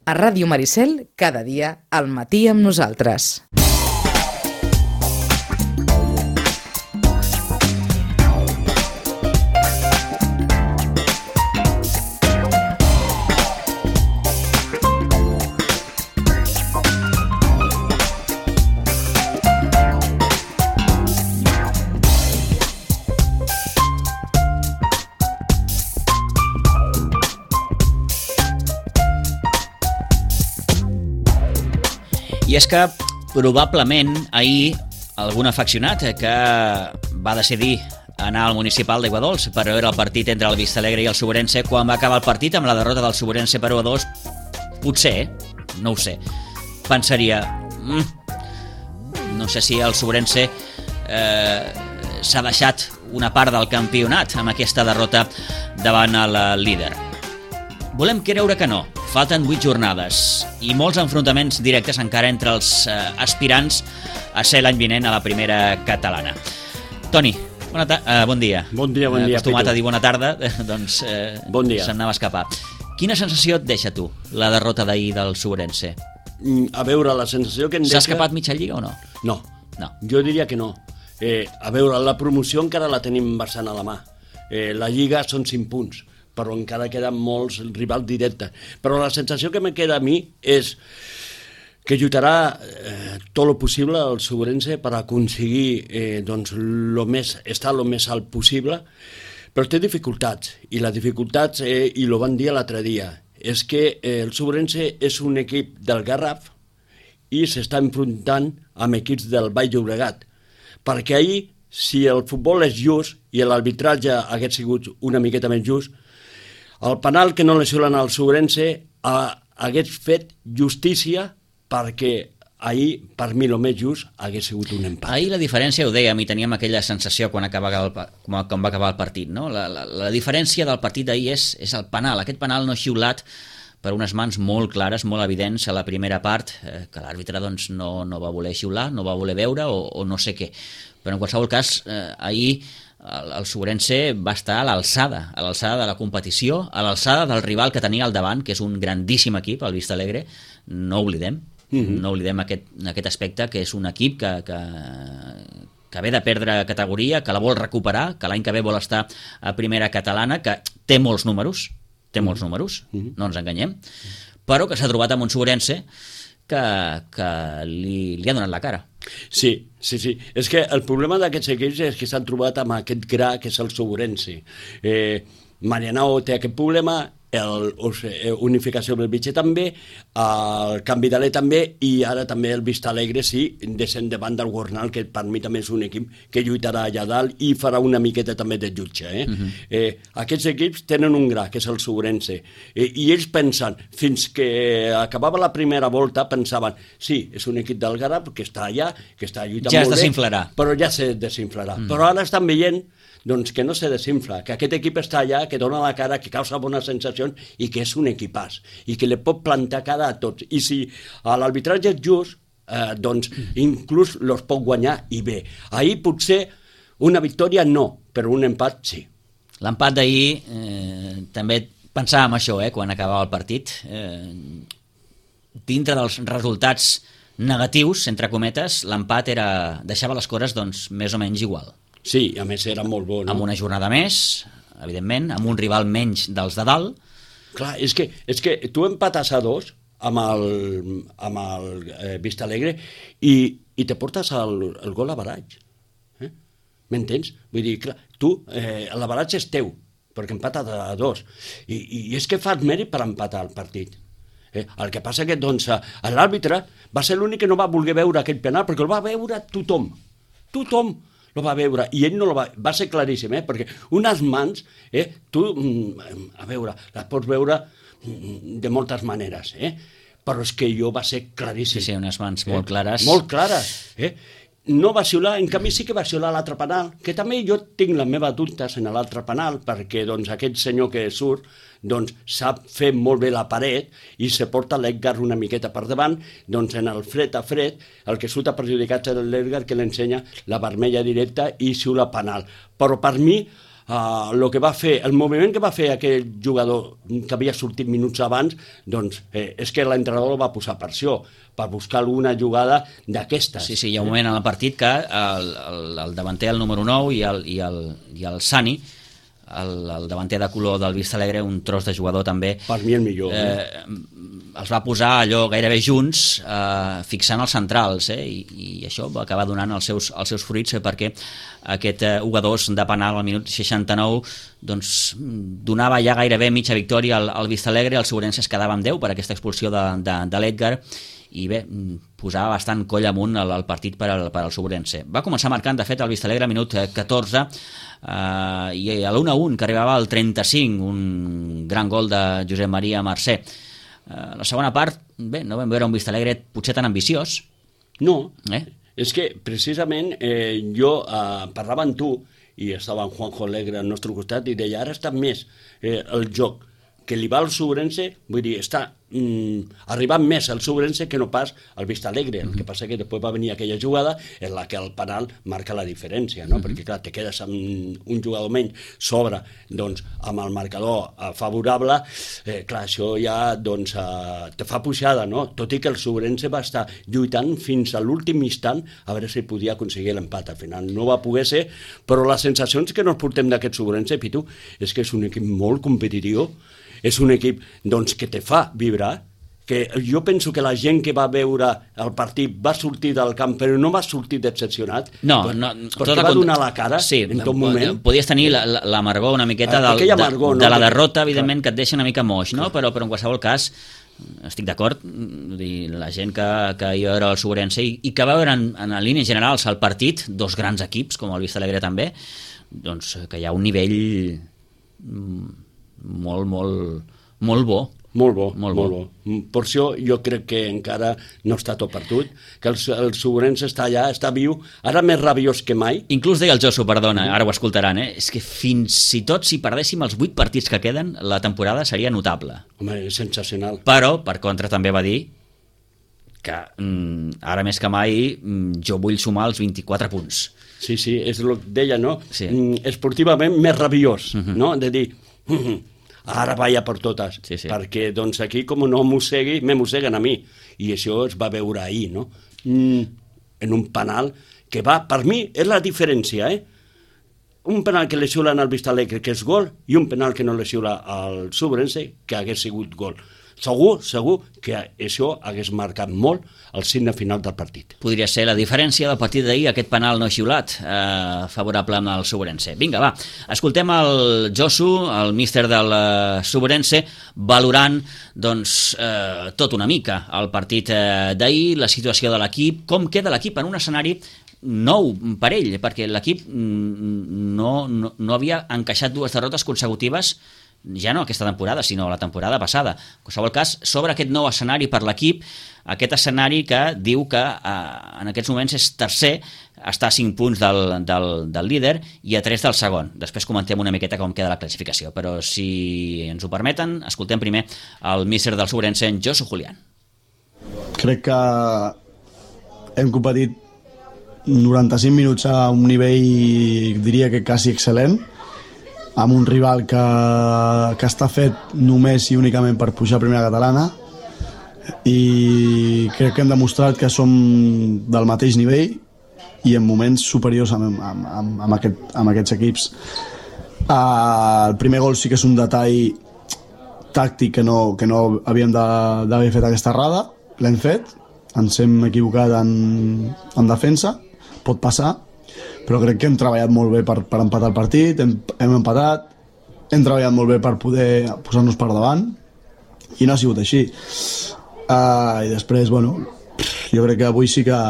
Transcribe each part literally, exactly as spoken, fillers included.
A Ràdio Maricel, cada dia, al matí amb nosaltres. I és que probablement ahir algun afeccionat que va decidir anar al municipal d'Aiguadols per veure el partit entre el Vistalegre i el Suberense, quan va acabar el partit amb la derrota del Suberense per u a dos, potser, no ho sé, pensaria mmm, no sé si el Suberense eh, s'ha deixat una part del campionat amb aquesta derrota davant el líder. Volem creure que no. Falten vuit jornades i molts enfrontaments directes encara entre els eh, aspirants a ser l'any vinent a la primera catalana. Toni, bona ta- eh, bon dia. Bon dia, bon dia. Acostumat Pitu. a dir bona tarda, doncs eh, bon dia. Se'n anava a escapar. Quina sensació et deixa tu, la derrota d'ahir del Suberense? A veure, la sensació que em deixa... S'ha escapat mitja lliga o no? No, no. Jo diria que no. Eh, a veure, la promoció encara la tenim bastant a la mà. Eh, la lliga són cinc punts, però encara queden molts rivals directes. Però la sensació que me queda a mi és que lluitarà eh, tot el possible el Suberense per aconseguir eh, doncs, lo més, estar el més alt possible, però té dificultats, i les dificultats, eh, i ho van dir l'altre dia, és que eh, el Suberense és un equip del Garraf i s'està enfrontant amb equips del Baix Llobregat, perquè ahir, si el futbol és just i l'arbitratge hagués sigut una miqueta més just, el penal que no lesionen al Suberense hagués fet justícia, perquè ahir, per mi, el més just hagués sigut un empat. Ahir la diferència, ho dèiem, i teníem aquella sensació quan, acabava el, quan va acabar el partit, no? La, la, la diferència del partit d'ahir és, és el penal, aquest penal no xiulat per unes mans molt clares, molt evidents a la primera part, eh, que l'àrbitre doncs, no, no va voler xiular, no va voler veure o, o no sé què. Però en qualsevol cas, eh, ahir el, el Suberense va estar a l'alçada, a l'alçada de la competició, a l'alçada del rival que tenia al davant, que és un grandíssim equip, el Vistalegre, no oblidem, mm-hmm. no oblidem aquest, aquest aspecte, que és un equip que, que, que ve de perdre categoria, que la vol recuperar, que l'any que ve vol estar a primera catalana, que té molts números, té molts números, mm-hmm. no ens enganyem, però que s'ha trobat amb un Suberense que, que li, li ha donat la cara. Sí, sí, sí. És que el problema d'aquests equips és que s'han trobat amb aquest gra que és el Suberense. Eh, Marianao té aquest problema, el, el Unificació Belvitge també, el Canvidaler també, i ara també el Vistalegre, sí, descent davant del Gornal, que per mi també és un equip que lluitarà allà dalt i farà una miqueta també de jutge. Eh? Uh-huh. Eh, aquests equips tenen un gra, que és el Suberense, eh, i ells pensen, fins que acabava la primera volta, pensaven, sí, és un equip del Garraf que està allà, que està lluitant ja molt bé, es desinflarà. Però ja se desinflarà. Mm. Però ara estan veient doncs que no se desinfla, que aquest equip està allà, que dona la cara, que causa bones sensacions i que és un equipàs, i que li pot plantar cara a tots. I si l'arbitratge és just, eh, doncs inclús los pot guanyar i bé. Ahir potser una victòria no, però un empat sí. L'empat d'ahir eh, també pensàvem això, eh, quan acabava el partit. Eh, dintre dels resultats negatius, entre cometes, l'empat era, deixava les coses doncs, més o menys igual. Sí, a més era molt bo, no? Amb una jornada més, evidentment, amb un rival menys dels de dalt. Clar, és que, és que tu empates a dos amb el, amb el eh, Vistalegre i, i te portes el, el gol a baratge. Eh? M'entens? Vull dir, clar, tu, eh, el baratge és teu, perquè empates a dos. I, I és que fas mèrit per empatar el partit. Eh? El que passa que doncs, l'àrbitre va ser l'únic que no va voler veure aquell penal, perquè el va veure tothom. Tothom lo va veure, i ell no lo va... Va ser claríssim, eh? Perquè unes mans, eh? Tu, a veure, les pots veure de moltes maneres, eh? Però és que jo va ser claríssim. Sí, sí, unes mans molt eh? clares. Molt clares, eh? No va xiular, en canvi sí que va xiular l'altre penal, que també jo tinc les meves dubtes en l'altre penal, perquè doncs, aquest senyor que surt doncs, sap fer molt bé la paret i se porta l'Edgar una miqueta per davant, doncs en el fred a fred, el que surt perjudicat és l'Edgar, que l'ensenya la vermella directa i xiula penal. Però per mi uh, el que va fer, el moviment que va fer aquell jugador que havia sortit minuts abans, doncs eh, és que l'entrenador va posar pressió per buscar alguna jugada d'aquestes. Sí, sí, hi ha un moment en el partit que el, el, el davanter, el número nou, i el, i el, i el Sani, el, el davanter de color del Vista Alegre, un tros de jugador també, per mi el millor. Eh, eh? Els va posar allò gairebé junts, eh, fixant els centrals, eh? I, i això va acabar donant els seus, els seus fruits, eh, perquè aquest eh, u a dos de penal al minut seixanta-nou doncs, donava ja gairebé mitja victòria al, al Vista Alegre. El Segurense es quedava amb deu per aquesta expulsió de, de, de l'Edgar, i bé, posava bastant coll amunt el, el partit per al, per al Segurense. Va començar marcant, de fet, el Vista Alegre a minut catorze, eh, i a l'u a un, que arribava al trenta-cinc, un gran gol de Josep Maria Mercè. Uh, la segona part, bé, no vam veure un Vista Alegre potser tan ambiciós. No, eh? és que precisament eh, jo eh, parlava amb tu i estava en Juanjo Alegre al nostre costat i deia, ara està més eh, el joc que li va al Segurense, vull dir, està mm, arribant més al Segurense que no pas al Vista Alegre. El que passa que després va venir aquella jugada en la que el penal marca la diferència, no? Mm-hmm. Perquè clar, te quedes amb un jugador menys sobre, doncs, amb el marcador eh, favorable, eh, clar, això ja doncs, eh, te fa pujada, no? Tot i que el Segurense va estar lluitant fins a l'últim instant a veure si podia aconseguir l'empat. Al final no va poder ser, però les sensacions que nos portem d'aquest Segurense, Pitu, és que és un equip molt competitiu, és un equip doncs, que te fa vibrar, que jo penso que la gent que va veure el partit va sortir del camp, però no va sortir decepcionat, no, per, no, perquè va donar la cara sí, en tot moment. Podies tenir l'amargor una miqueta del, amargor, de, no? de la derrota, evidentment, que et deixa una mica moix, no? però, però en qualsevol cas estic d'acord, la gent que, que hi va veure el Segurense i, i que va veure en, en línies generals el partit, dos grans equips, com el Vista Alegre també, doncs que hi ha un nivell molt, molt, molt bo. Molt bo, molt, molt bo. bo. Per això jo crec que encara no està tot perdut, que el, el Segurense està allà, està viu, ara més rabiós que mai. Inclús deia el Josu, perdona, ara ho escoltaran, eh? és que fins i tot si perdéssim els vuit partits que queden, la temporada seria notable. Home, és sensacional. Però, per contra, també va dir que mm, ara més que mai mm, jo vull sumar els vint-i-quatre punts. Sí, sí, és el que deia, no? Sí. Mm, esportivament més rabiós, uh-huh. no? De dir... Uh-huh. Ara vaia per totes, sí, sí. perquè doncs aquí com no mossegui, me mosseguen a mi, i això es va veure ahir, no? Mm, en un penal que va, per mi, és la diferència, eh? Un penal que lesiola al Vista Alegre, que és gol, i un penal que no lesiola al Segurense, que hagués sigut gol. Segur, segur que això hagués marcat molt el signe final del partit. Podria ser la diferència del partit d'ahir, aquest penal no xiulat, eh, favorable al Segurense. Vinga, va, escoltem el Josu, el míster del Segurense, valorant doncs, eh, tot una mica el partit eh, d'ahir, la situació de l'equip, com queda l'equip en un escenari nou per ell, perquè l'equip no, no, no havia encaixat dues derrotes consecutives, ja no aquesta temporada, sinó la temporada passada. En qualsevol cas, sobre aquest nou escenari per l'equip, aquest escenari que diu que eh, en aquests moments és tercer, està a cinc punts del, del, del líder i a tres del segon. Després comentem una miqueta com queda la classificació, però si ens ho permeten, escoltem primer el míster del Segurense, en Josu Julián. Crec que hem competit noranta-cinc minuts a un nivell, diria que quasi excel·lent, amb un rival que, que està fet només i únicament per pujar a primera catalana, i crec que hem demostrat que som del mateix nivell i en moments superiors amb, amb, amb, amb, aquest, amb aquests equips. Uh, el primer gol sí que és un detall tàctic que no, que no havíem d'haver fet aquesta errada, l'hem fet, ens hem equivocat en, en defensa, pot passar, però crec que hem treballat molt bé per, per empatar el partit, hem, hem empatat, hem treballat molt bé per poder posar-nos per davant, i no ha sigut així. Uh, I després, bueno, jo crec que avui sí que...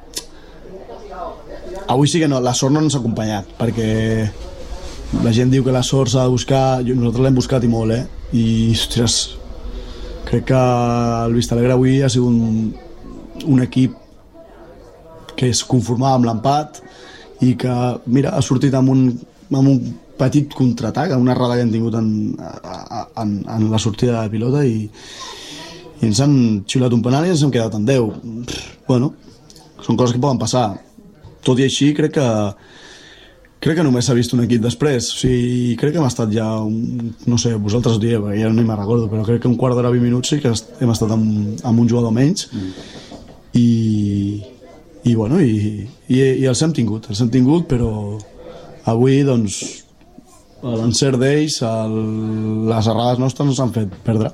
Avui sí que no, la sort no ens ha acompanyat, perquè la gent diu que la sort s'ha de buscar, nosaltres l'hem buscat i molt, eh? I, ostres, crec que el Vista Alegre avui ha sigut un, un equip que es conformava amb l'empat, i que, mira, ha sortit amb un, amb un petit contraatac, amb una errada que hem tingut en, en, en la sortida de pilota, i, i ens han xiulat un penal i ens hem quedat en deu. Bueno, són coses que poden passar. Tot i així, crec que, Crec que només s'ha vist un equip després, o sigui, crec que hem estat ja, un, no sé, vosaltres ho dieu, perquè ja no me'n recordo, però crec que un quart d'hora, vint minuts sí que hem estat amb, amb un jugador menys, mm. i, i bueno, i, i, i els hem tingut, els hem tingut, però avui, doncs, l'encert d'ells, el, les errades nostres ens han fet perdre.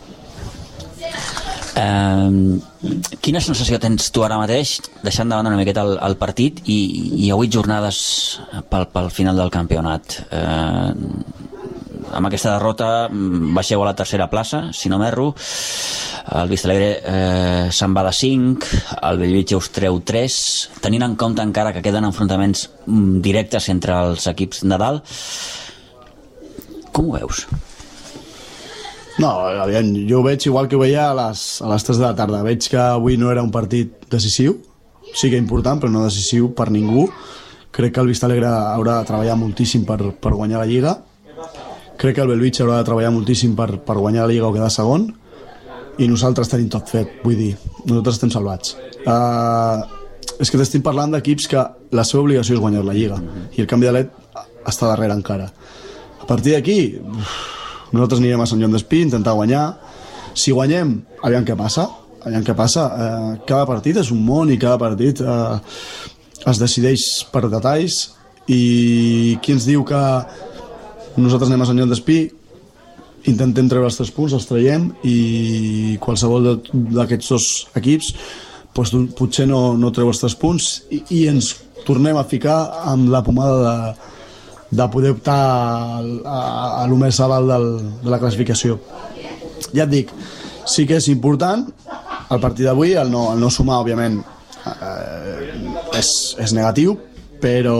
Uh, quina sensació tens tu ara mateix, deixant de banda una miqueta el, el partit i, i a vuit jornades pel, pel final del campionat? Uh, amb aquesta derrota baixeu a la tercera plaça, si no m'erro. El Vistalegre eh, se'n va de cinc, el Bellvitge us treu tres, tenint en compte encara que queden enfrontaments directes entre els equips de dalt. Com ho veus? No, aviam, jo ho veig igual que ho veia a les, a les tres de la tarda. Veig que avui no era un partit decisiu, sí que important, però no decisiu per ningú. Crec que el Vistalegre haurà de treballar moltíssim per, per guanyar la Lliga. Crec que el Bellvitge haurà de treballar moltíssim per, per guanyar la Lliga o quedar segon. I nosaltres tenim tot fet, vull dir, nosaltres estem salvats. Uh, és que t'estic parlant d'equips que la seva obligació és guanyar la Lliga, i el Canvi de Let està darrere encara. A partir d'aquí, nosaltres anirem a Sant Joan d'Espí, intentar guanyar. Si guanyem, aviam què passa. Aviam què passa. Eh, cada partit és un món i cada partit eh, es decideix per detalls. I qui ens diu que nosaltres anem a Sant Joan d'Espí, intentem treure els tres punts, els traiem, i qualsevol d'aquests dos equips doncs, potser no, no treu els tres punts i, i ens tornem a ficar amb la pomada de de poder optar a, a, a lo més a dalt del, de la classificació. Ja et dic, sí que és important el partit d'avui, el, no, el no sumar, òbviament, eh, és, és negatiu, però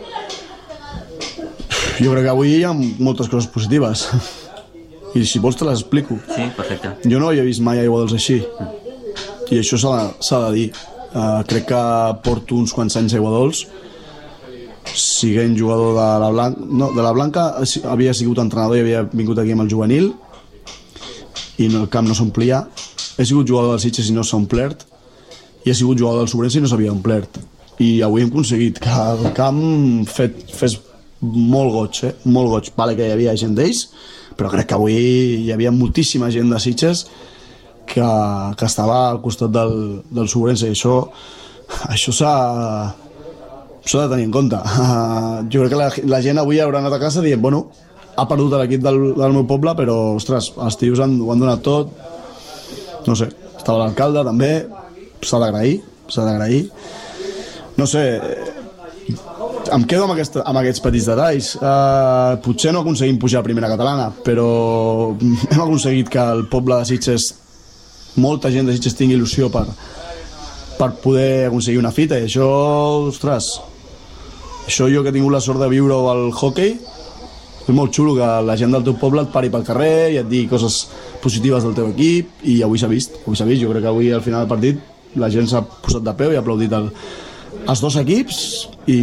jo crec que avui hi ha moltes coses positives. I si vols te les explico. Sí, perfecte. Jo no havia vist mai aiguadols així, i això s'ha de, s'ha de dir. Eh, crec que porto uns quants anys aiguadols, siguent jugador de la Blanca, no, de la Blanca havia sigut entrenador i havia vingut aquí amb el juvenil i el camp no s'omplia. He sigut jugador del Sitges i no s'ha omplert, i he sigut jugador del Sobrense i no s'havia omplert, i avui hem aconseguit que el camp fet, fes molt goig, eh? molt goig. Vale que hi havia gent d'ells, però crec que avui hi havia moltíssima gent de Sitges que, que estava al costat del, del Sobrense, i això això s'ha s'ha de tenir en compte. Uh, jo crec que la, la gent avui haurà anat a casa dient, bueno, ha perdut l'equip del, del meu poble, però, ostres, els tios han, ho han donat tot. No sé, estava l'alcalde també, s'ha d'agrair, s'ha d'agrair. No sé, em quedo amb, aquesta, amb aquests petits detalls. Uh, potser no aconseguim pujar a primera catalana, però hem aconseguit que el poble de Sitges, molta gent de Sitges tingui il·lusió per, per poder aconseguir una fita, i això, ostres, això jo que he tingut la sort de viure al hockey, és molt xulo que la gent del teu poble et pari pel carrer i et digui coses positives del teu equip, i avui s'ha vist, avui s'ha vist. Jo crec que avui al final del partit la gent s'ha posat de peu i ha aplaudit el, els dos equips, i,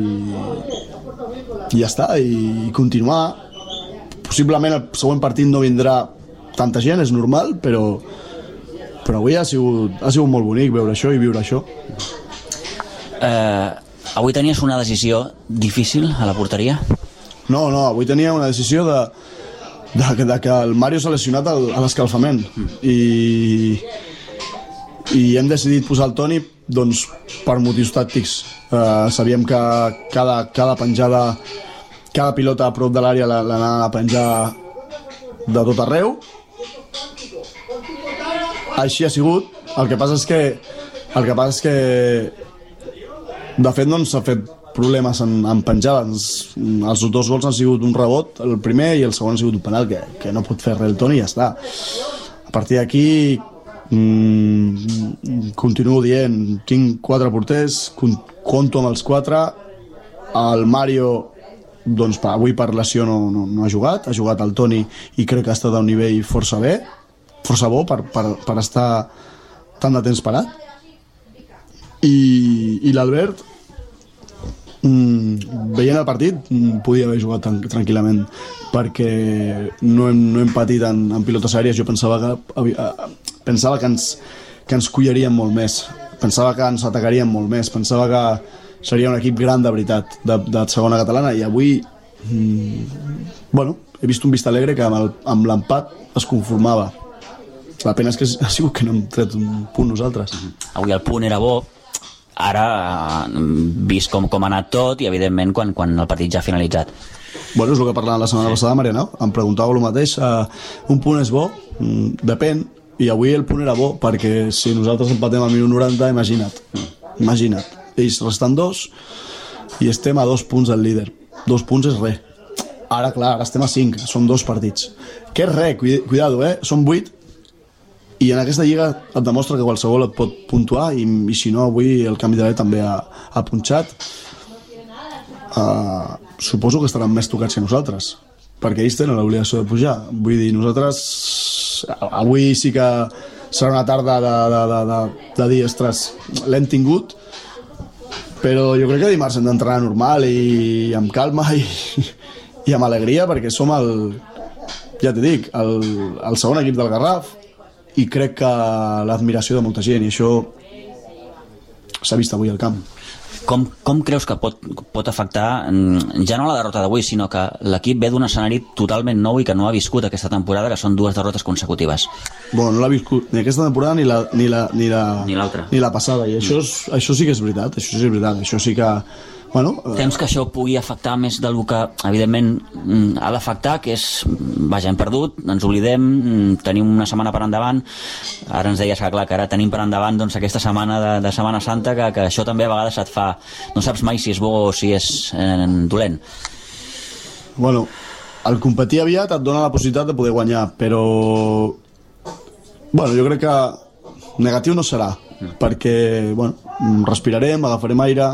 i ja està, i continuar. Possiblement el següent partit no vindrà tanta gent, és normal, però però avui ha sigut, ha sigut molt bonic veure això i viure això. Eh, avui tenies una decisió difícil a la porteria? No, no, avui tenia una decisió de, de, de que el Mario s'ha lesionat al, a l'escalfament, i, i hem decidit posar el Toni, doncs, per motius tàctics. Eh, sabíem que cada, cada penjada, cada pilota a prop de l'àrea l'anava a penjar de tot arreu. Així ha sigut. El que passa és que el que passa és que de fet no ens ha fet problemes en, en penjades. Els dos gols han sigut un rebot, el primer, i el segon ha sigut un penal que, que no pot fer res el Toni, i ja està. A partir d'aquí mmm, continuo dient, tinc quatre porters, compto amb els quatre. El Mario, doncs, avui per lesió no, no, no ha jugat, ha jugat el Toni, i crec que ha estat a un nivell força bé, força bo per, per, per estar tant de temps parat. I, i l'Albert, mm, veient el partit, mm, podia haver jugat tan, tranquil·lament, perquè no hem, no hem patit en, en pilotes aèries. Jo pensava que, pensava que ens, que ens collaríem molt més, pensava que ens atacaríem molt més, pensava que, seria un equip gran de veritat, de, de segona catalana, i avui mm, bueno, he vist un Vistalegre que amb, el, amb l'empat es conformava. La pena és que ha sigut que no hem tret un punt nosaltres. Avui el punt era bo, ara vist com, com ha anat tot i evidentment quan, quan el partit ja ha finalitzat. Bueno, és el que parlàvem la setmana sí. passada, Mariano, em preguntava el mateix, uh, un punt és bo, mm, depèn, i avui el punt era bo perquè si nosaltres empatem al minut noranta, imagina't, imagina't, ells resten dos i estem a dos punts del líder, dos punts és res. Ara, clar, ara estem a cinc, són dos partits. Que és res, cuidado, eh? Són vuit, i en aquesta lliga et demostra que qualsevol et pot puntuar, i, i si no, avui el Canvi de Bé també ha, ha punxat. Uh, suposo que estaran més tocats que nosaltres, perquè ells tenen l'obligació de pujar. Vull dir, nosaltres... Avui sí que serà una tarda de, de, de, de, de dir, ostres, l'hem tingut, però jo crec que dimarts hem d'entrenar normal i amb calma i... i amb alegria, perquè som el, ja t'he dic, el, el segon equip del Garraf, i crec que l'admiració de molta gent, i això s'ha vist avui al camp. Com, com creus que pot, pot afectar, ja no la derrota d'avui, sinó que l'equip ve d'un escenari totalment nou i que no ha viscut aquesta temporada, que són dues derrotes consecutives? Bueno, no l'ha viscut ni aquesta temporada ni la, ni la, ni la, ni l'altra, ni la passada, i això, és, això sí que és veritat, això sí que és veritat, això sí que... Bueno, Temps que això pugui afectar més del que evidentment ha d'afectar, que és, vaja, hem perdut, ens oblidem, tenim una setmana per endavant, ara ens deies que clar, que ara tenim per endavant doncs, aquesta setmana de, de Setmana Santa, que, que això també a vegades et fa, no saps mai si és bo o si és eh, dolent. Bueno, el competir aviat et dona la possibilitat de poder guanyar, però bueno, jo crec que negatiu no serà, perquè bueno, respirarem, agafarem aire,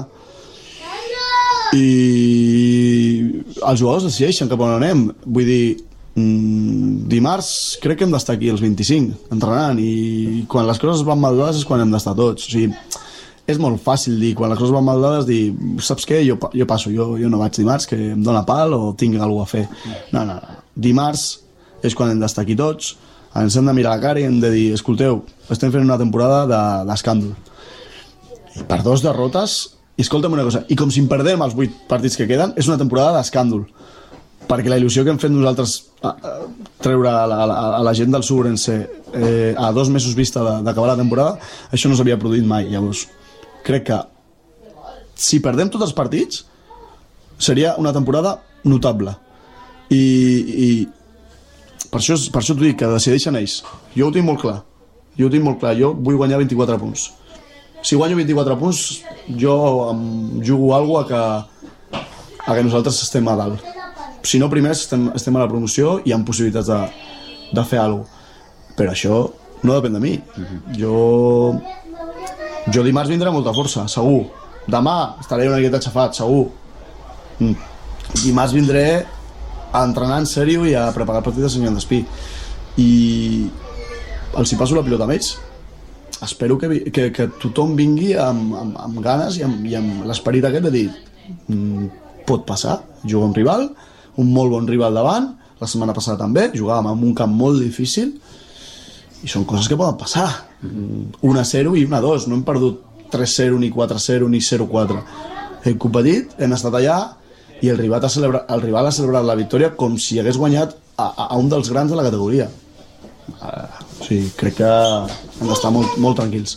i els jugadors decideixen cap on anem. Vull dir, mmm, dimarts crec que hem d'estar aquí els vint-i-cinc entrenant, i quan les coses van mal dades és quan hem d'estar tots. O sigui, és molt fàcil dir, quan les coses van mal dades, dir, saps què, jo, jo passo, jo, jo no vaig dimarts, que em dóna pal o tinc alguna cosa a fer. No, no, no. Dimarts és quan hem d'estar aquí tots, ens hem de mirar la cara i hem de dir, escolteu, estem fent una temporada d'escàndol. I per dos derrotes... I escolta'm una cosa, i com si en perdem els vuit partits que queden, és una temporada d'escàndol, perquè la il·lusió que hem fet nosaltres a, a, treure a la, a, a la gent del Subrense eh, a dos mesos vista d'acabar la temporada, això no s'havia produït mai. Llavors crec que si perdem tots els partits seria una temporada notable, i, i per això, per això t'ho dic, que decideixen ells. Jo ho tinc molt clar, jo ho tinc molt clar, jo vull guanyar vint-i-quatre punts. Si guanyo vint-i-quatre punts, jo em jugo alguna cosa a que, a que nosaltres estem a dalt. Si no, primer estem, estem a la promoció i amb possibilitats de, de fer alguna cosa. Però això no depèn de mi. Jo, jo dimarts vindré amb molta força, segur. Demà estaré una miqueta aixafat, segur. Dimarts vindré a entrenar en sèrio i a preparar el partit de Sant Joan Despí. I els hi passo la pilota amb ells. Espero que, que, que tothom vingui amb, amb, amb ganes i amb, i amb l'esperit aquest de dir mm, pot passar, jugar un rival, un molt bon rival davant, la setmana passada també, jugàvem en un camp molt difícil i són coses que poden passar. un a zero i un a dos, no hem perdut tres a zero, ni quatre a zero, ni zero a quatre. Hem competit, hem estat allà i el rival ha celebrat, el rival ha celebrat la victòria com si hagués guanyat a, a un dels grans de la categoria. Uh, sí, crec que hem d'estar molt, molt tranquils.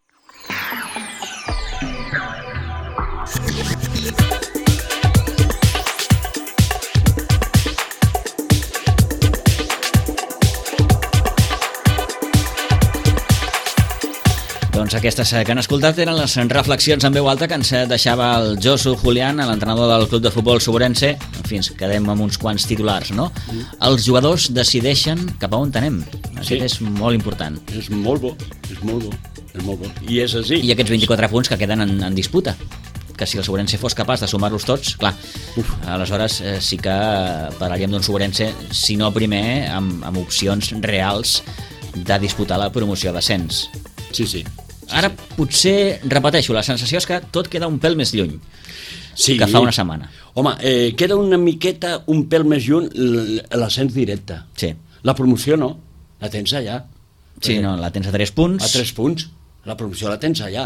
Doncs aquestes que han escoltat eren les reflexions en veu alta que ens deixava el Josu Julián, l'entrenador del Club de Futbol Subrense. En fi, ens quedem amb uns quants titulars, no? Mm. Els jugadors decideixen cap a on anem. Això sí. És molt important. És molt bo, és molt bo, és molt bo. I és així. I aquests vint-i-quatre punts que queden en, en disputa. Que si el Subrense fos capaç de sumar-los tots, clar, Uf. aleshores eh, sí que parlaríem d'un Subrense, si no primer, amb, amb opcions reals de disputar la promoció d'ascens. Sí, sí. Ara potser, repeteixo, la sensació és que tot queda un pèl més lluny sí. que fa una setmana. Home, eh, queda una miqueta, un pèl més lluny l'ascens directe. Sí. La promoció no, la tens allà. Sí, no, la tens a tres punts. A tres punts, la promoció la tens allà.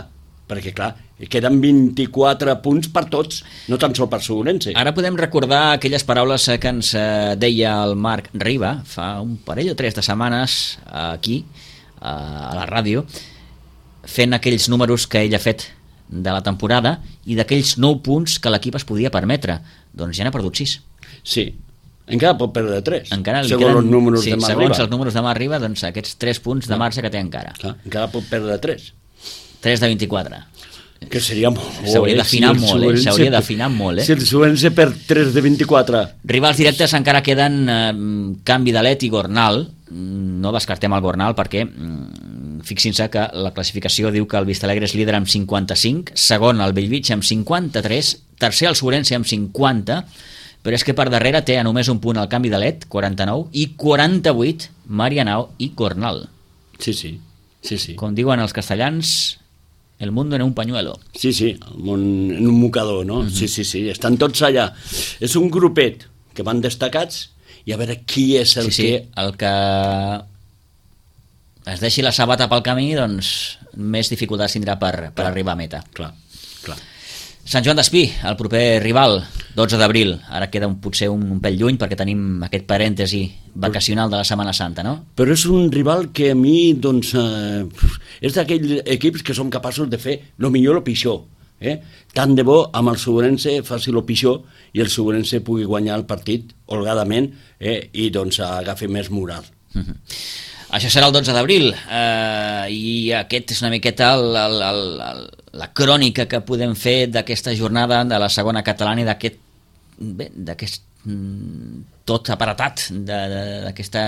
perquè clar, queden vint-i-quatre punts per tots, no tan sol per Segurense. Ara podem recordar aquelles paraules que ens deia el Marc Riba fa un parell o tres de setmanes aquí, a la ràdio, fent aquells números que ell ha fet de la temporada i d'aquells nou punts que l'equip es podia permetre. Doncs ja n'ha perdut sis. Sí, encara pot perdre tres, encara segons queden, els números sí, de Mar segons Riba. els números de Mar Riba, doncs aquests tres punts de marxa que té encara. Clar, encara pot perdre tres. tres de vint-i-quatre. Que seria molt... S'hauria d'afinar molt, eh? S'hauria d'afinar molt, eh? Si el Segurense per tres de vint-i-quatre... Rivals directes encara queden eh, Canvi d'Alet i Gornal. No descartem el Gornal perquè mm, fixin-se que la classificació diu que el Vistalegre és líder amb cinquanta-cinc, segon el Bellvitge amb cinquanta-tres, tercer el Segurense amb cinquanta, però és que per darrere té a només un punt el Canvi d'Alet, quaranta-nou, i quaranta-vuit Marianao i Gornal. Sí, sí, sí, sí. Com diuen els castellans, el mundo en un pañuelo. Sí, sí, el món en un mocador, no? Uh-huh. Sí, sí, sí, estan tots allà. És un grupet que van destacats i a veure qui és el sí, sí, que... el que es deixi la sabata pel camí, doncs més dificultats tindrà per, per Clar. arribar a meta. Clar, clar. Sant Joan d'Espí, el proper rival, dotze d'abril. Ara queda un, potser un, un pèl lluny perquè tenim aquest parèntesi vacacional de la Setmana Santa, no? Però és un rival que a mi, doncs, eh, és d'aquells equips que són capaços de fer lo millor o lo pitjor. Eh? Tant de bo amb el Segurense faci lo pitjor i el Segurense pugui guanyar el partit holgadament eh? i doncs agafi més moral. Uh-huh. Això serà el dotze d'abril eh, i aquest és una miqueta el, el, el, el, la crònica que podem fer d'aquesta jornada de la segona catalana i d'aquest bé, d'aquest tot aparatat d'aquesta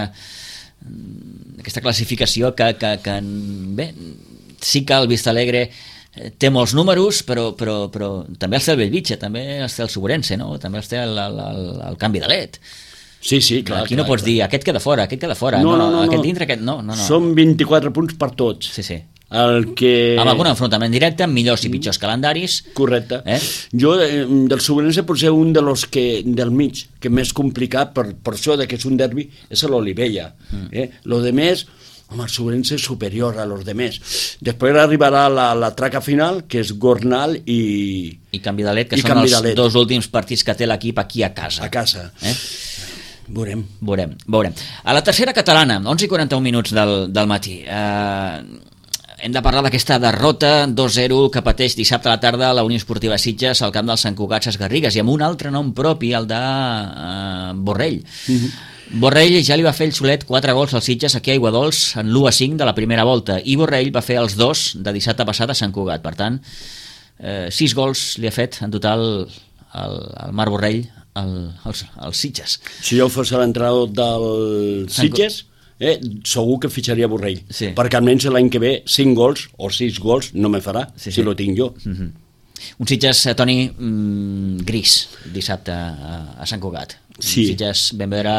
d'aquesta classificació que, que, que bé, sí que el Vistalegre té molts números, però, però, però també els té el Bellvitge, també els té el Segurense, no? També els té el, el, el, el Canvi d'Alet. Sí, sí, clar. Aquí clar, no pots clar. dir, aquest queda fora, aquest queda fora. No, no, no. Aquest no. dintre, aquest no. no, no. Són vint-i-quatre punts per tots. Sí, sí. El que... Amb algun enfrontament directe, amb millors i pitjors calendaris. Correcte. Eh? Jo, eh, del Segurense, potser un de los que, del mig, que més complicat, per, per això de que és un derbi, és l'Olivella. Mm. Eh? Lo de més, home, el Segurense és superior a los de més. Després arribarà la, la traca final, que és Gornal i... I Canvi d'Alet, que i són els d'Alet. dos últims partits que té l'equip aquí a casa. A casa. Eh? Veurem. Veurem, veurem. A la tercera catalana, onze i quaranta-un minuts del, del matí. Eh, hem de parlar d'aquesta derrota dos zero que pateix dissabte a la tarda la Unió Esportiva Sitges al camp del Sant Cugat Ses Garrigues i amb un altre nom propi, el de eh, Borrell. Mm-hmm. Borrell ja li va fer el solet quatre gols als Sitges aquí a Aiguadols en l'u a cinc de la primera volta i Borrell va fer els dos de dissabte passat a Sant Cugat. Per tant, eh, sis gols li ha fet en total el, el Marc Borrell al, als, als Sitges. Si jo fos l'entrenador del Sitges, eh, segur que fitxaria Borrell. Sí. Perquè almenys l'any que ve cinc gols o sis gols no me farà, sí, si sí. lo tinc jo. Mm-hmm. Un Sitges, Toni, mm, gris dissabte a, a Sant Cugat. Sí. Un Sitges ben veure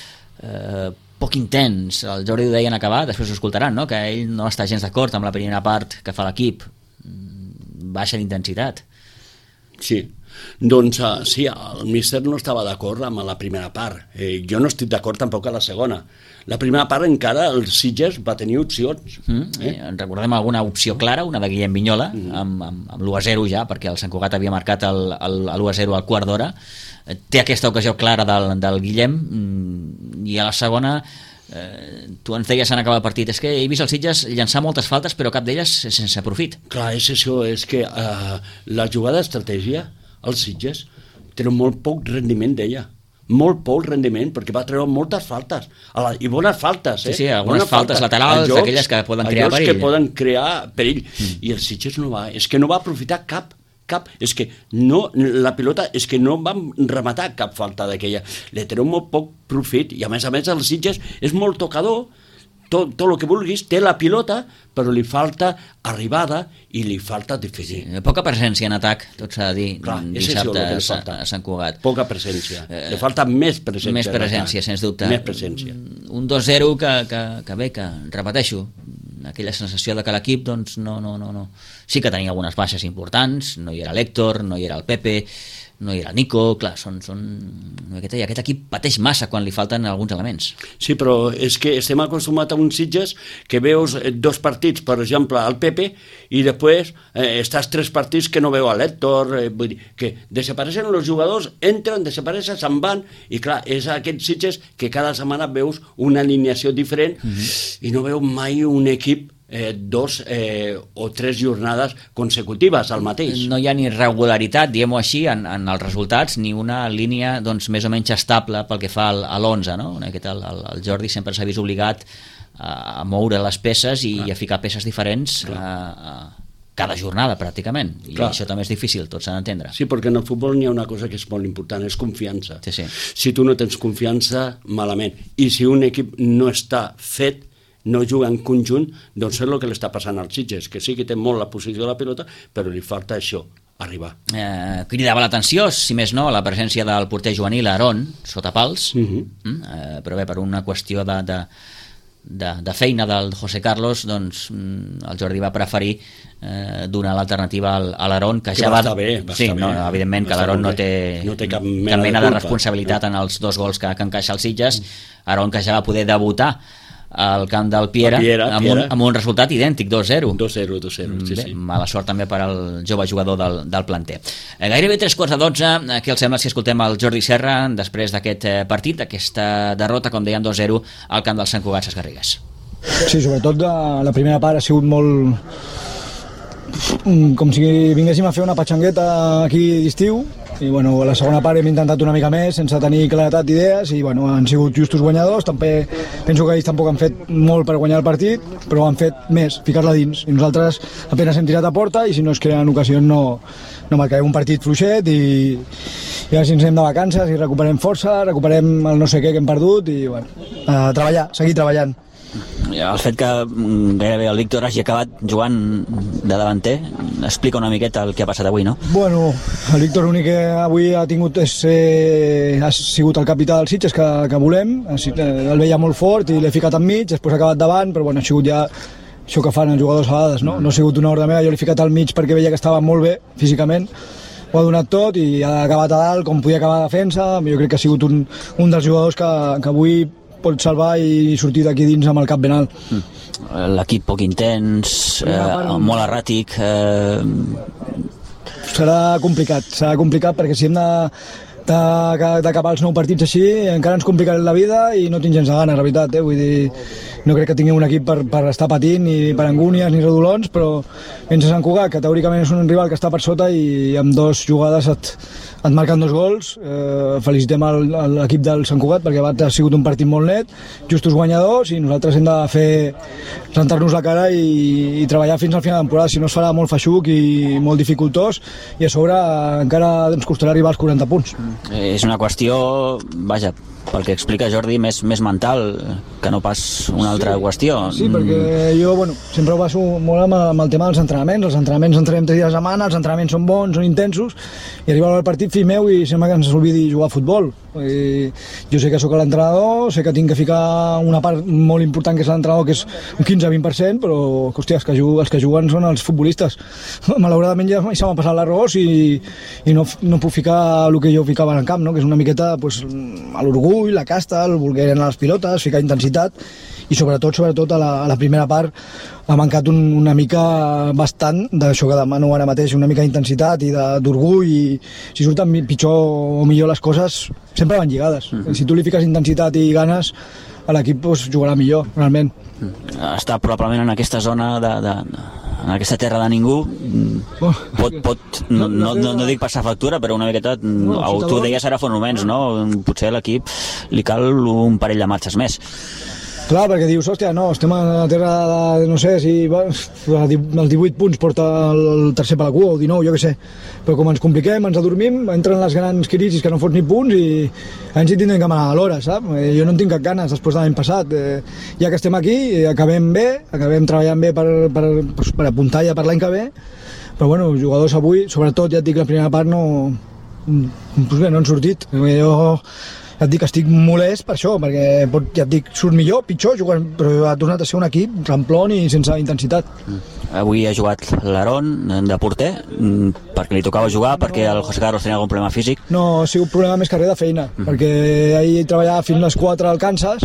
eh, poc intens. El Jordi ho deia en acabar, després ho escoltaran, no? Que ell no està gens d'acord amb la primera part que fa l'equip. Baixa d'intensitat. Sí. Doncs uh, sí, el míster no estava d'acord amb la primera part. Eh, jo no estic d'acord tampoc a la segona. La primera part encara el Sitges va tenir opcions. Mm, eh? eh, recordem alguna opció clara, una de Guillem Vignola, mm. amb, amb, amb l'u a zero ja, perquè el Sant Cugat havia marcat el, el, l'u a zero al quart d'hora. Té aquesta ocasió clara del, del Guillem mm, i a la segona eh, tu ens deies en acabar el partit, és que he vist els Sitges llançar moltes faltes però cap d'elles sense profit. Clar, és això, és que uh, la jugada d'estratègia els Sitges tenen molt poc rendiment d'ella, molt poc rendiment, perquè va treure moltes faltes, a la, i bones faltes, eh? Sí, sí, algunes bones faltes laterals, aquelles que poden crear perill. que poden crear perill, mm. i el Sitges no va, és que no va aprofitar cap, cap, és que no, la pilota, és que no vam rematar cap falta d'aquella, le treu molt poc profit, i a més a més el Sitges és molt tocador, tot, tot el que vulguis, té la pilota, però li falta arribada i li falta difícil. Sí, poca presència en atac, tot s'ha de dir. Clar, dissabte és això a, a Sant Cugat. Poca presència. Eh, li falta més presència. Més presència, sens dubte. Més presència. Un dos zero que, que, que bé, que repeteixo, aquella sensació de que l'equip doncs, no, no, no, no. Sí que tenia algunes baixes importants, no hi era l'Héctor, no hi era el Pepe, no hi era el Nico, clar, són, són... Aquest, aquest equip pateix massa quan li falten alguns elements. Sí, però és que estem acostumats a uns Sitges que veus dos partits, per exemple, al Pepe, i després eh, estàs tres partits que no veu a l'Héctor, eh, vull dir, que desapareixen els jugadors, entren, desapareixen, se'n van, i clar, és aquests Sitges que cada setmana veus una alineació diferent mm-hmm. i no veu mai un equip Eh, dos eh, o tres jornades consecutives al mateix. No hi ha ni regularitat, diguem-ho així, en, en els resultats, ni una línia doncs, més o menys estable pel que fa al, a l'onze, no? Aquest, el, el, el Jordi sempre s'ha vist obligat a, a moure les peces i, i a ficar peces diferents a, a cada jornada pràcticament, i Clar. Això també és difícil, tot s'ha d'entendre. Sí, perquè en el futbol n'hi ha una cosa que és molt important, és confiança. Sí, sí. Si tu no tens confiança, malament. I si un equip no està fet, no juga en conjunt, doncs és el que li està passant als Sitges, que sí que té molt la posició de la pilota, però li falta això, arribar. Eh, cridava l'atenció, si més no, la presència del porter juvenil Aarón, sota pals, uh-huh. eh, però bé, per una qüestió de, de, de, de feina del José Carlos, doncs el Jordi va preferir eh, donar l'alternativa al, a l'Aarón, que, que ja va... va bé, va sí, estar no, bé. evidentment que l'Aarón no té, no té cap mena, cap mena de, de responsabilitat no. en els dos gols que, que encaixa el Sitges. Aarón, que ja va poder debutar al camp del Piera, Piera, amb, Piera. Un, amb un resultat idèntic, dos zero. dos zero, dos zero, sí, Bé, sí. Mala sort també per al jove jugador del, del planter. Eh, gairebé tres quarts de dotze, què els sembla si escoltem el Jordi Serra després d'aquest eh, partit, aquesta derrota, com deien, dos zero al camp del Sant Cugat Ses Garrigues. Sí, sobretot de, la primera part ha sigut molt... com si vinguéssim a fer una patxangueta aquí d'estiu, i bueno, a la segona part hem intentat una mica més sense tenir claretat d'idees i bueno, han sigut justos guanyadors. També penso que ells tampoc han fet molt per guanyar el partit, però han fet més, ficar-la dins, i nosaltres apenas hem tirat a porta i si no es creen ocasions no, no marcarem un partit fluixet i, i ara si ens anem de vacances i recuperem força, recuperem el no sé què que hem perdut i bueno, a treballar, seguir treballant. El fet que gairebé el Víctor hagi acabat jugant de davanter explica una miqueta el que ha passat avui, no? Bueno, el Víctor l'únic que avui ha tingut és, eh, ha sigut el capità del Sitges que, que volem, el veia molt fort i l'he ficat enmig, després ha acabat davant, però bueno, ha sigut ja això que fan els jugadors a vegades, no? No ha sigut una ordre meva, jo l'he ficat al mig perquè veia que estava molt bé físicament, ho ha donat tot i ha acabat a dalt com podia acabar a defensa. Jo crec que ha sigut un, un dels jugadors que, que avui pot salvar i sortir d'aquí dins amb el cap ben alt. L'equip poc intens, eh, molt erràtic. Eh... Serà complicat, serà complicat perquè si hem de d'acabar els nou partits així encara ens complicarem la vida i no tinc gens de gana, la veritat, eh? Vull dir, no crec que tinguem un equip per, per estar patint ni per angúnies ni redolons, però vens a Sant Cugat, que teòricament és un rival que està per sota i amb dos jugades et, et marquen dos gols. Eh, felicitem el, l'equip del Sant Cugat perquè ha sigut un partit molt net, justos guanyadors, i nosaltres hem de fer rentar-nos la cara i, i treballar fins al final de temporada, si no es farà molt feixuc i molt dificultós i a sobre encara ens costarà arribar als quaranta punts. És una qüestió, vaja, pel que explica Jordi, més, més mental que no pas una altra sí, qüestió. Sí, perquè jo bueno, sempre ho passo molt amb, amb el tema dels entrenaments. Els entrenaments entrenem tres dies a la setmana, els entrenaments són bons, són intensos, i arriba al partit fill meu i sembla que ens s'oblidi jugar a futbol. I jo sé que sóc l'entrenador, sé que tinc que ficar una part molt important que és l'entrenador, que és un quinze a vint per cent, però hòstia, els que juguen, els que juguen són els futbolistes. Malauradament ja se m'ha passat l'arròs i, i no, no puc ficar el que jo ficava en el camp, no? Que és una miqueta pues, a l'orgull, la casta, el voler anar a les pilotes, ficar intensitat, i sobretot, sobretot a la, a la primera part ha mancat un, una mica bastant d'això que demano ara mateix, una mica d'intensitat i d'orgull, i si surten pitjor o millor les coses sempre van lligades. Mm-hmm. Si tu li fiques intensitat i ganes, l'equip pues, jugarà millor, realment. Està probablement en aquesta zona de, de, en aquesta terra de ningú, pot, pot no, no, no, no dic passar factura, però una miqueta, no, tu deies ara fa un moments, no? Potser a l'equip li cal un parell de marxes més. Clar, perquè dius, hòstia, no, estem a la terra de, no sé, si els divuit punts porta el tercer per la cua, o dinou, jo què sé. Però com ens compliquem, ens adormim, entren les grans crisis que no fots ni punts i ens hi tindrem que manar a l'hora, saps? Jo no en tinc cap ganes després de l'any passat. Ja que estem aquí, acabem bé, acabem treballant bé per, per, per apuntar ja per l'any que ve, però bueno, els jugadors avui, sobretot, ja et dic, la primera part no, doncs bé, no han sortit. Jo et dic, estic molest per això, perquè pot, ja et dic, surt millor, pitjor, jugant, però ha tornat a ser un equip ramplón i sense intensitat. Avui ha jugat l'Aaron de porter, perquè li tocava jugar, perquè el José Carlos tenia algun problema físic. No, ha sigut un problema més que res de feina, mm. perquè ahir treballava fins les quatre al Kansas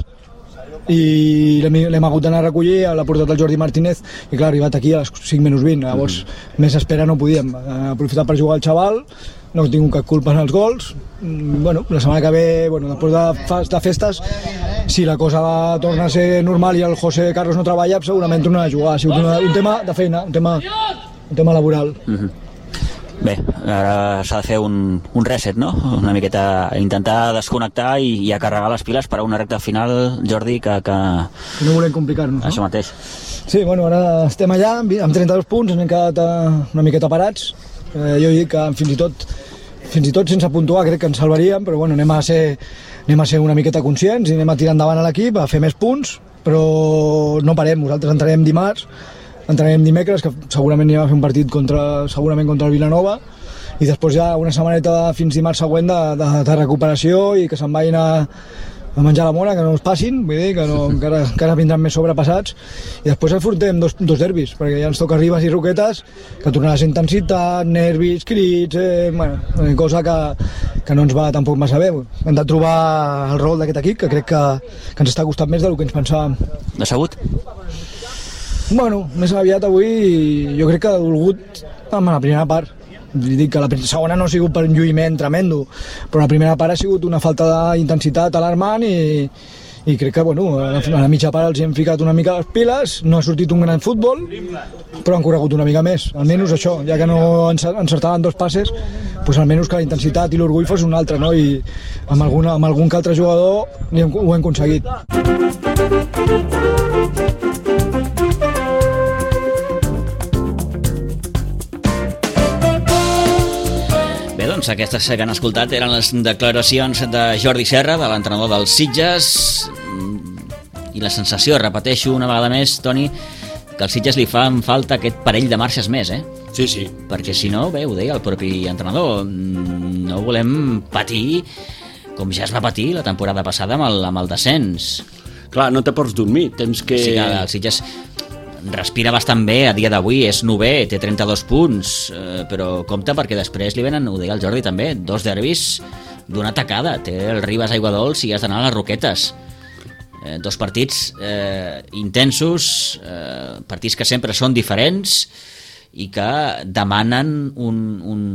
i l'hem hagut d'anar a recollir, l'ha portat el Jordi Martínez i clar, ha arribat aquí a les cinc menys vint, llavors mm. més espera no podíem, aprofitar per jugar al xaval, no he tingut cap culpa en els gols. Bueno, la setmana que ve, bueno, després de, de festes, si la cosa torna a ser normal i el José Carlos no treballa, segurament tornarà a jugar. Ha sigut una, un tema de feina, un tema, un tema laboral. Mm-hmm. Bé, ara s'ha de fer un, un reset, no? Una miqueta intentar desconnectar i, i a carregar les piles per a una recta final, Jordi, que... que... No volem complicar-nos, no? Això mateix. Sí, bueno, ara estem allà amb trenta-dos punts, ens hem quedat una miqueta parats. Eh, jo dic que fins i tot fins i tot sense puntuar crec que ens salvaríem, però bueno, anem a ser, anem a ser una miqueta conscients i anem a tirar endavant a l'equip, a fer més punts, però no parem, nosaltres entrarem dimarts, entrarem dimecres, que segurament anem a fer un partit contra, segurament contra el Vilanova, i després ja una setmaneta fins dimarts següent de, de, de recuperació i que se'n vagin a, a menjar la mona, que no es passin, vull dir, que no, encara, encara vindran més sobrepassats, i després enfrontem dos, dos derbis, perquè ja ens toca Ribes i Roquetes, que tornarà a ser intensitat, nervis, crits, eh, bueno, cosa que, que no ens va tampoc massa bé. Hem de trobar el rol d'aquest equip, que crec que, que ens està costant més del que ens pensàvem. Decebut? Bueno, més aviat avui jo crec que ha dolgut amb la primera part. Dic que la segona no ha sigut per un lluïment tremendo, però la primera part ha sigut una falta d'intensitat alarmant i, i crec que bueno, a la mitja part els hem ficat una mica les piles, no ha sortit un gran futbol, però han corregut una mica més, almenys això, ja que no encertaven dos passes, doncs almenys que la intensitat i l'orgull fos un altre, no? I amb, alguna, amb algun que altre jugador ho hem aconseguit. Doncs aquestes que han escoltat eren les declaracions de Jordi Serra, de l'entrenador dels Sitges, i la sensació, repeteixo una vegada més, Toni, que als Sitges li fan falta aquest parell de marxes més, eh? Sí, sí. Perquè si no, bé, ho deia el propi entrenador, no volem patir com ja es va patir la temporada passada amb el, amb el descens. Clar, no te pots dormir, tens que... Sí, que el Sitges respira bastant bé a dia d'avui, és novè, té trenta-dos punts, eh, però compte perquè després li venen, ho deia el Jordi també, dos derbis d'una tacada, té el Ribes Aiguadols i has d'anar a les Roquetes, eh, dos partits eh, intensos, eh, partits que sempre són diferents i que demanen un, un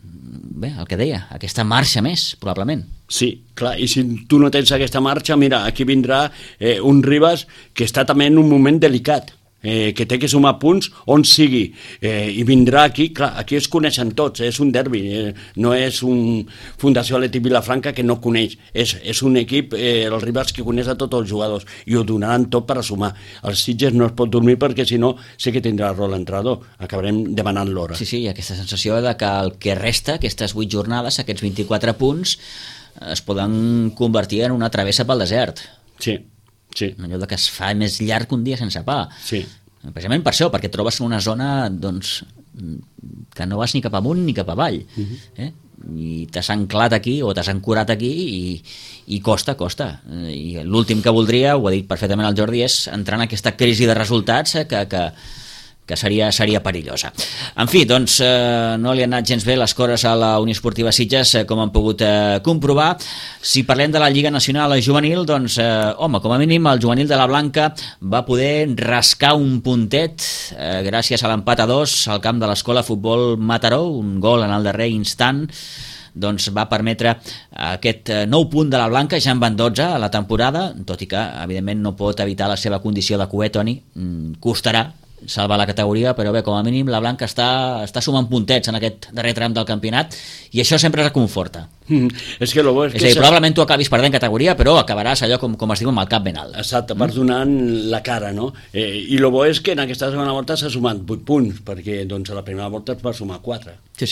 bé, el que deia, aquesta marxa més, probablement. Sí, clar, i si tu no tens aquesta marxa, mira, aquí vindrà eh, un Ribes que està també en un moment delicat, Eh, que té que sumar punts on sigui, eh, i vindrà aquí, clar, aquí es coneixen tots, és un derbi, eh, no és un Fundació Atlètic Vilafranca que no coneix, és, és un equip, eh, el Ribes, que coneix a tots els jugadors i ho donaran tot per a sumar. Els Sitges no es pot dormir perquè si no sé que tindrà rol l'entrenador, acabarem demanant l'hora. Sí, sí, aquesta sensació de que el que resta, aquestes vuit jornades, aquests vint-i-quatre punts, es poden convertir en una travessa pel desert. Sí. Sí. Allò de que es fa més llarg un dia sense pa. Sí. Precisament per això, perquè trobes una zona doncs, que no vas ni cap amunt ni cap avall. Uh-huh. eh? I t'has anclat aquí o t'has ancorat aquí i, i costa, costa. I l'últim que voldria, ho ha dit perfectament el Jordi, és entrar en aquesta crisi de resultats que, que, que seria, seria perillosa. En fi, doncs eh, no li han anat gens bé les coses a la Unió Esportiva Sitges, eh, com han pogut eh, comprovar. Si parlem de la Lliga Nacional Juvenil, doncs, eh, home, com a mínim el juvenil de la Blanca va poder rascar un puntet eh, gràcies a l'empat a dos al camp de l'Escola Futbol Mataró, un gol en el darrer instant, doncs va permetre aquest nou punt de la Blanca, ja en van dotze a la temporada, tot i que evidentment no pot evitar la seva condició de cué, Toni, costarà salvar la categoria, però bé, com a mínim la Blanca està, està sumant puntets en aquest darrer tram del campionat i això sempre reconforta. Mm, és que lo bo és, és que... a dir, probablement tu acabis perdent categoria, però acabaràs allò com, com es diu amb el cap ben alt. Exacte, vas donant la cara, no? Eh, I lo bo és que en aquesta segona volta s'ha sumat vuit punts, perquè doncs, a la primera volta es va sumar quatre. Sí, sí.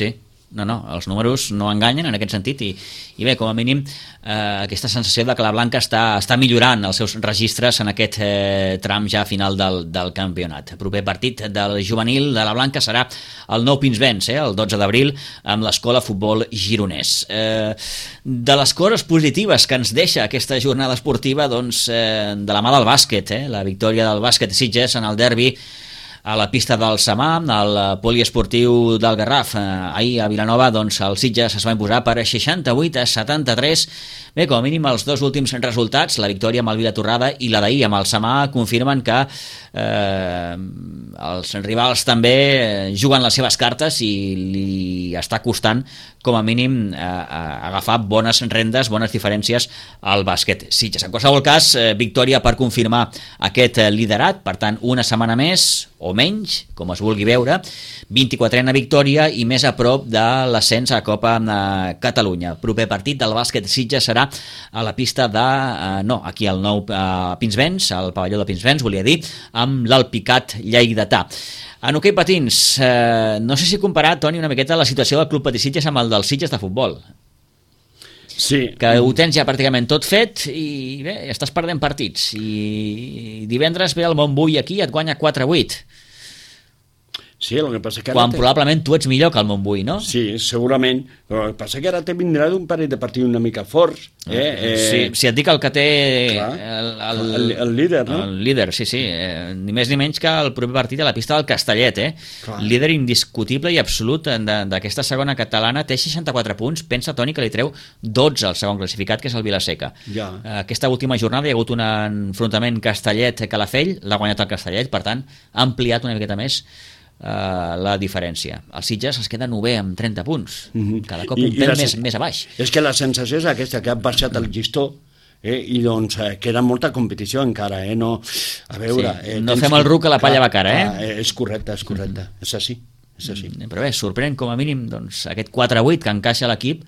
no, no, els números no enganyen en aquest sentit i, i bé, com a mínim eh, aquesta sensació de que la Blanca està, està millorant els seus registres en aquest eh, tram ja final del, del campionat. El proper partit del juvenil de la Blanca serà el Nou Pinsbens, eh, el dotze d'abril, amb l'Escola Futbol Gironès. Eh, de les coses positives que ens deixa aquesta jornada esportiva, doncs, eh, de la mà del bàsquet, eh, la victòria del bàsquet Sitges en el derbi a la pista del Samà, al poliesportiu del Garraf. Ahir a Vilanova doncs, el Sitges es va imposar per seixanta-vuit a setanta-tres. Bé, com a mínim els dos últims resultats, la victòria amb el Vilatorrada i la d'ahir amb el Samà, confirmen que eh, els rivals també juguen les seves cartes i li està costant com a mínim eh, agafar bones rendes, bones diferències al bàsquet Sitges. En qualsevol cas, eh, victòria per confirmar aquest liderat, per tant, una setmana més o menys, com es vulgui veure, vint-i-quatrena victòria i més a prop de l'ascens a Copa eh, Catalunya. El proper partit del bàsquet Sitges serà a la pista de, eh, no, aquí al nou eh, Pinsbens, al pavelló de Pinsbens, volia dir, amb l'Alpicat lleidatà. En hoquei patins, eh, no sé si comparar, Toni, una miqueta la situació del Club Patí Sitges amb el del Sitges de futbol. Sí. Que ho tens ja pràcticament tot fet i bé, estàs perdent partits. I divendres ve el Montbui aquí i et guanya quatre a vuit. Sí, el que passa que quan té... probablement tu ets millor que el Montbui, no? Sí, segurament, però el que passa que ara te vindrà d'un parell de partits una mica forts. Eh? Eh... Sí, si et dic el que té Clar, el, el, el, el líder, no? El líder, sí, sí, eh, ni més ni menys que el proper partit a la pista del Castellet, eh? Clar. Líder indiscutible i absolut d'aquesta segona catalana, té seixanta-quatre punts, pensa, Toni, que li treu dotze al segon classificat, que és el Vilaseca. Ja. Aquesta última jornada hi ha hagut un enfrontament Castellet-Calafell, l'ha guanyat el Castellet, per tant, ha ampliat una miqueta més Uh, la diferència. El Sitges es queda novè amb trenta punts, mm-hmm. cada cop un pèl més, més a baix. És que la sensació és aquesta, que ha baixat el llistó, eh, i doncs eh, queda molta competició encara, eh? No, a veure... Sí, eh, no fem el ruc a la palla bacara, eh? Ah, és correcte, és correcte, mm-hmm. és així, és així. Mm, però bé, sorprèn com a mínim doncs, aquest quatre a vuit que encaixa l'equip.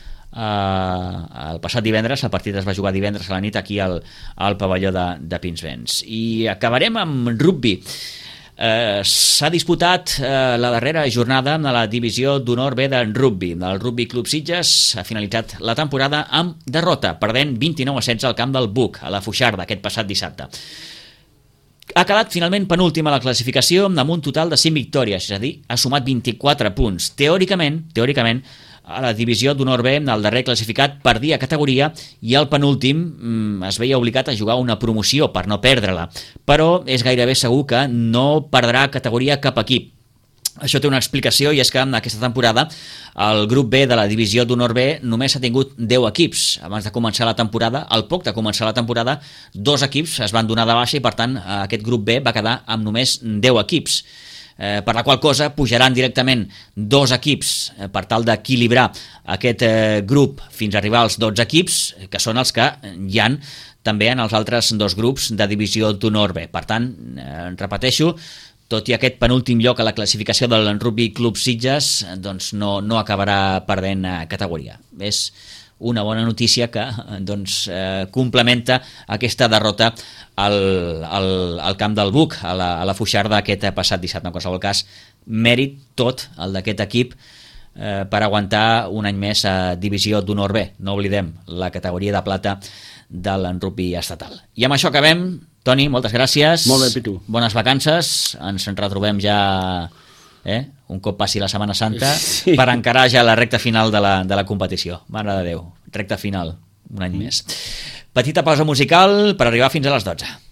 Uh, el passat divendres, el partit es va jugar divendres a la nit aquí al, al pavelló de, de Pinsbens. I acabarem amb rugby. Uh, s'ha disputat uh, la darrera jornada de la divisió d'honor B del rugby. El Rugby Club Sitges ha finalitzat la temporada amb derrota, perdent vint-i-nou a setze al camp del Buc, a la Foixarda, aquest passat dissabte. Ha quedat finalment penúltima a la classificació amb un total de cinc victòries, és a dir, ha sumat vint-i-quatre punts. Teòricament, teòricament, a la divisió d'honor B, el darrer classificat perdia categoria i el penúltim mm, es veia obligat a jugar una promoció per no perdre-la, però és gairebé segur que no perdrà categoria cap equip. Això té una explicació i és que en aquesta temporada el grup B de la divisió d'honor B només ha tingut deu equips. Abans de començar la temporada, al poc de començar la temporada, dos equips es van donar de baixa i per tant aquest grup B va quedar amb només deu equips. Eh, per la qual cosa pujaran directament dos equips eh, per tal d'equilibrar aquest eh, grup fins a arribar als dotze equips, que són els que hi han també en els altres dos grups de divisió d'honor B. Per tant, eh, repeteixo, tot i aquest penúltim lloc a la classificació del Rugby Club Sitges, doncs no, no acabarà perdent eh, categoria. És una bona notícia que doncs, eh, complementa aquesta derrota al, al, al camp del Buc, a la, a la Foixarda aquest passat dissabte. En qualsevol cas, mèrit tot el d'aquest equip eh, per aguantar un any més a divisió d'honor B. No oblidem la categoria de plata de l'enrugby estatal. I amb això acabem. Toni, moltes gràcies. Molt bé, Pitu. Bones vacances. Ens retrobem ja... Eh? un cop passi la Setmana Santa, sí. per encarar ja la recta final de la, de la competició. Mare de Déu, recta final, un any mm. més. Petita pausa musical per arribar fins a les dotze.